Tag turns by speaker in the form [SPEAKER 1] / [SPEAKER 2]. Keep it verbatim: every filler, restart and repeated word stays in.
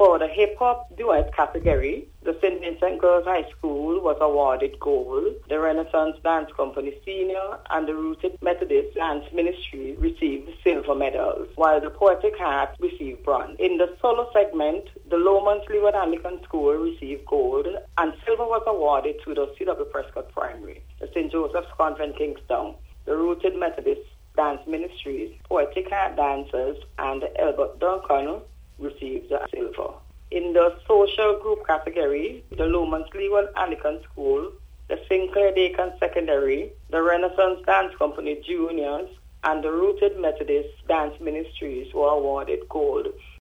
[SPEAKER 1] For the hip-hop duet category, the Saint Vincent Girls High School was awarded gold, the Renaissance Dance Company Senior and the Rooted Methodist Dance Ministry received silver medals, while the Poetic Heart received bronze. In the solo segment, the Lowmans Leeward Anglican School received gold, and silver was awarded to the C W Prescott Primary, the Saint Joseph's Convent Kingstown, the Rooted Methodist Dance Ministries, Poetic Heart Dancers, and the Albert Duncan received the silver. In the social group category, the Lowmans Leeward Anglican School, the Sinclair Dakin Secondary, the Renaissance Dance Company Juniors, and the Rooted Methodist Dance Ministries were awarded gold.